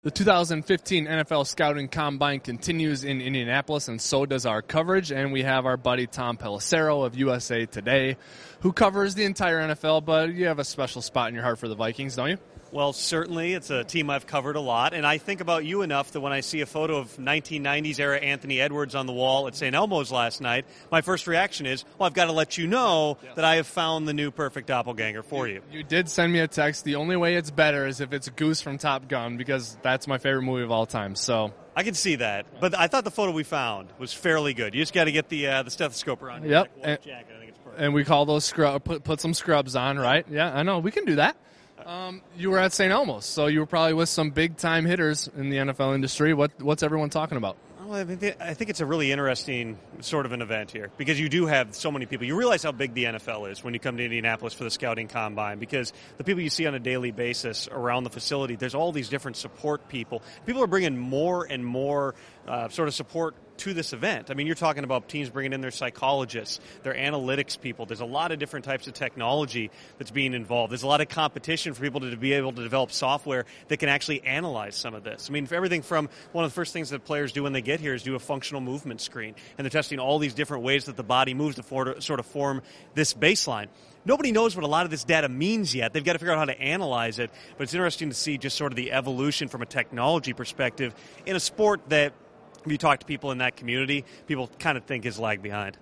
The 2015 NFL Scouting Combine continues in Indianapolis, and so does our coverage. And we have our buddy Tom Pelissero of USA Today, who covers the entire NFL, but you have a special spot in your heart for the Vikings, don't you? Well, certainly. It's a team I've covered a lot, and I think about you enough that when I see a photo of 1990s era Anthony Edwards on the wall at St. Elmo's last night, my first reaction is, well, I've got to let you know that I have found the new perfect doppelganger for you. You did send me a text. The only way it's better is if it's Goose from Top Gun, because that's my favorite movie of all time. So I can see that, but I thought the photo we found was fairly good. You just got to get the stethoscope around your yep. jacket. I think it's perfect. And we call those put some scrubs on, right? Yeah, I know. We can do that. You were at St. Elmo's, so you were probably with some big-time hitters in the NFL industry. What's everyone talking about? Well, I think it's a really interesting sort of an event here because you do have so many people. You realize how big the NFL is when you come to Indianapolis for the Scouting Combine because the people you see on a daily basis around the facility, there's all these different support people. People are bringing more and more sort of support to this event. I mean, you're talking about teams bringing in their psychologists, their analytics people. There's a lot of different types of technology that's being involved. There's a lot of competition for people to be able to develop software that can actually analyze some of this. I mean, for everything from one of the first things that players do when they get here is do a functional movement screen, and they're testing all these different ways that the body moves to sort of form this baseline. Nobody knows what a lot of this data means yet. They've got to figure out how to analyze it, but it's interesting to see just sort of the evolution from a technology perspective in a sport that, if you talk to people in that community, people kind of think is lag behind.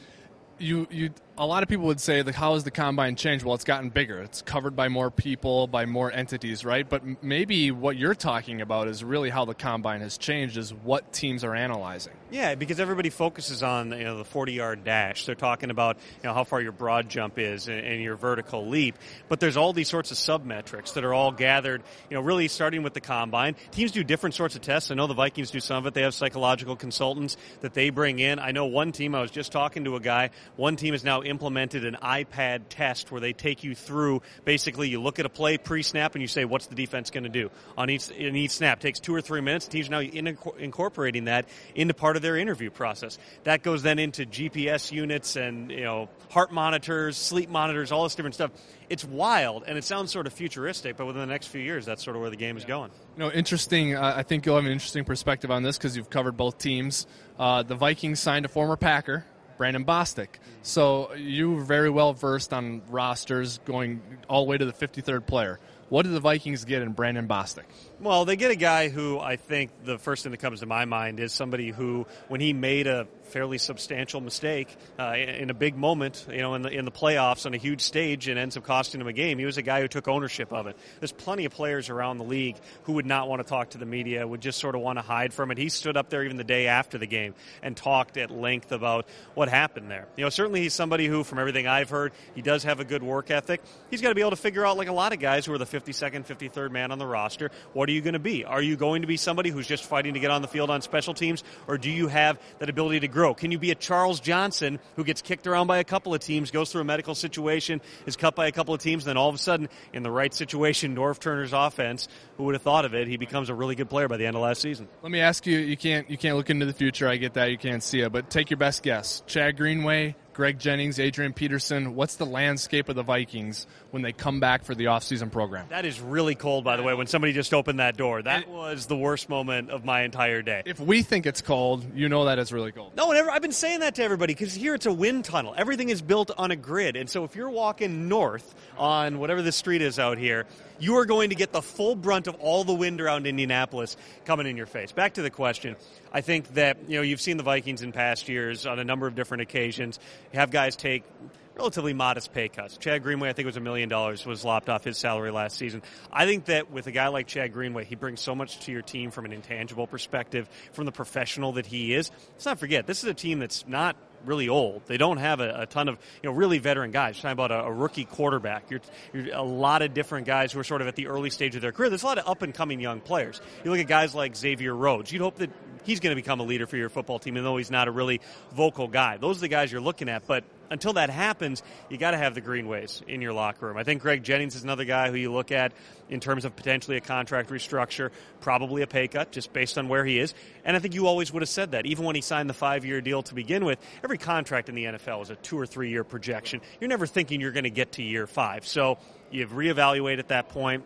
Right. A lot of people would say, how has the Combine changed? Well, it's gotten bigger. It's covered by more people, by more entities, right? But maybe what you're talking about is really how the Combine has changed, is what teams are analyzing. Yeah, because everybody focuses on the 40-yard dash. They're talking about how far your broad jump is and your vertical leap. But there's all these sorts of sub-metrics that are all gathered, really starting with the Combine. Teams do different sorts of tests. I know the Vikings do some of it. They have psychological consultants that they bring in. I know one team, I was just talking to a guy, one team is now implemented an iPad test where they take you through, basically you look at a play pre-snap and you say, what's the defense going to do? In each snap. It takes 2 or 3 minutes. Teams are now incorporating that into part of their interview process. That goes then into GPS units and heart monitors, sleep monitors, all this different stuff. It's wild, and it sounds sort of futuristic, but within the next few years, that's sort of where the game is going. Interesting. I think you'll have an interesting perspective on this because you've covered both teams. The Vikings signed a former Packer, Brandon Bostic. So you're very well versed on rosters going all the way to the 53rd player. What did the Vikings get in Brandon Bostic? Well, they get a guy who I think the first thing that comes to my mind is somebody who, when he made a fairly substantial mistake in a big moment, in the playoffs on a huge stage and ends up costing him a game, he was a guy who took ownership of it. There's plenty of players around the league who would not want to talk to the media, would just sort of want to hide from it. He stood up there even the day after the game and talked at length about what happened there. Certainly he's somebody who, from everything I've heard, he does have a good work ethic. He's got to be able to figure out, like a lot of guys who are the 52nd, 53rd man on the roster, what are you going to be? Are you going to be somebody who's just fighting to get on the field on special teams, or do you have that ability to grow? Can you be a Charles Johnson who gets kicked around by a couple of teams, goes through a medical situation, is cut by a couple of teams, and then all of a sudden, in the right situation, Norv Turner's offense, who would have thought of it, he becomes a really good player by the end of last season. Let me ask you, you can't look into the future, I get that, you can't see it, but take your best guess. Chad Greenway, Greg Jennings, Adrian Peterson, what's the landscape of the Vikings when they come back for the offseason program? That is really cold, by the way, when somebody just opened that door. That was the worst moment of my entire day. If we think it's cold, you know that it's really cold. No, I've been saying that to everybody because here it's a wind tunnel. Everything is built on a grid. And so if you're walking north on whatever the street is out here, you are going to get the full brunt of all the wind around Indianapolis coming in your face. Back to the question. I think that, you've seen the Vikings in past years on a number of different occasions have guys take relatively modest pay cuts. Chad Greenway, I think it was $1 million, was lopped off his salary last season. I think that with a guy like Chad Greenway, he brings so much to your team from an intangible perspective, from the professional that he is. Let's not forget, this is a team that's not really old. They don't have a ton of really veteran guys. You're talking about a rookie quarterback. You're a lot of different guys who are sort of at the early stage of their career. There's a lot of up-and-coming young players. You look at guys like Xavier Rhodes. You'd hope that he's going to become a leader for your football team, even though he's not a really vocal guy. Those are the guys you're looking at. But until that happens, you got to have the Greenways in your locker room. I think Greg Jennings is another guy who you look at in terms of potentially a contract restructure, probably a pay cut just based on where he is. And I think you always would have said that. Even when he signed the 5-year deal to begin with, every contract in the NFL is a 2 or 3 year projection. You're never thinking you're going to get to year 5. So you've reevaluated at that point.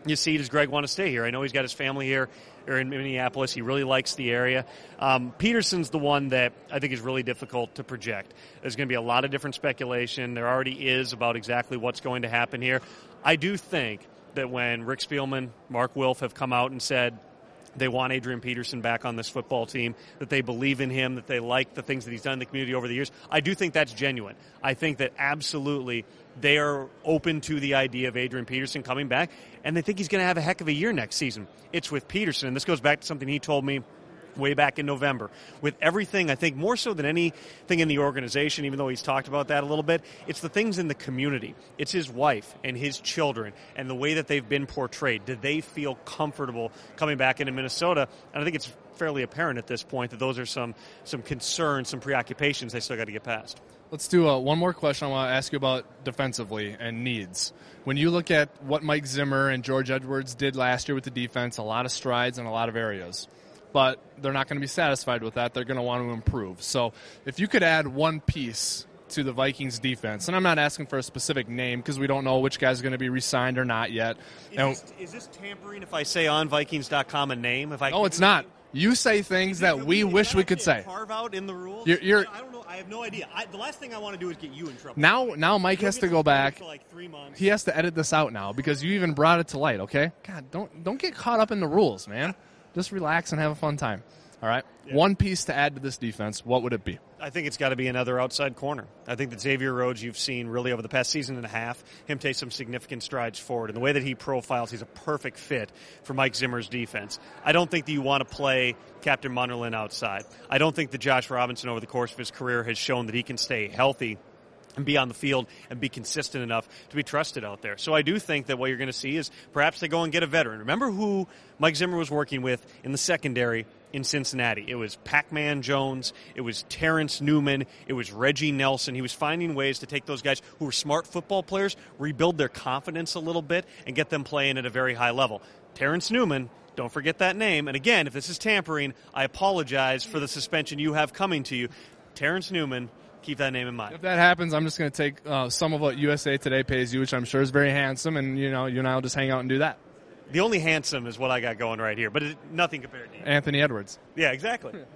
you see, does Greg want to stay here? I know he's got his family here or in Minneapolis. He really likes the area. Peterson's the one that I think is really difficult to project. There's going to be a lot of different speculation. There already is about exactly what's going to happen here. I do think that when Rick Spielman, Mark Wilf have come out and said they want Adrian Peterson back on this football team, that they believe in him, that they like the things that he's done in the community over the years, I do think that's genuine. I think that absolutely they are open to the idea of Adrian Peterson coming back, and they think he's going to have a heck of a year next season. It's with Peterson, and this goes back to something he told me way back in November. With everything, I think more so than anything in the organization, even though he's talked about that a little bit, it's the things in the community. It's his wife and his children and the way that they've been portrayed. Do they feel comfortable coming back into Minnesota? And I think it's fairly apparent at this point that those are some concerns, some preoccupations they still got to get past. Let's do one more question I want to ask you about defensively and needs. When you look at what Mike Zimmer and George Edwards did last year with the defense, a lot of strides in a lot of areas. But they're not going to be satisfied with that. They're going to want to improve. So if you could add one piece to the Vikings defense, and I'm not asking for a specific name because we don't know which guy's going to be re-signed or not yet. Is this tampering if I say on Vikings.com a name? No, it's not. You say things that we wish we could say. Carve out in the rules? I don't know. I have no idea. The last thing I want to do is get you in trouble. Now Mike has to go back. For like 3 months. He has to edit this out now because you even brought it to light, okay? God, don't get caught up in the rules, man. Just relax and have a fun time. All right? Yeah. One piece to add to this defense, what would it be? I think it's got to be another outside corner. I think that Xavier Rhodes, you've seen really over the past season and a half, him take some significant strides forward. And the way that he profiles, he's a perfect fit for Mike Zimmer's defense. I don't think that you want to play Captain Munnerlyn outside. I don't think that Josh Robinson over the course of his career has shown that he can stay healthy and be on the field and be consistent enough to be trusted out there. So I do think that what you're going to see is perhaps they go and get a veteran. Remember who Mike Zimmer was working with in the secondary in Cincinnati? It was Pac-Man Jones. It was Terrence Newman. It was Reggie Nelson. He was finding ways to take those guys who were smart football players, rebuild their confidence a little bit, and get them playing at a very high level. Terrence Newman, don't forget that name. And again, if this is tampering, I apologize for the suspension you have coming to you. Terrence Newman, keep that name in mind. If that happens, I'm just going to take some of what USA Today pays you, which I'm sure is very handsome, and you and I will just hang out and do that. The only handsome is what I got going right here, but nothing compared to you. Anthony Edwards. Yeah, exactly.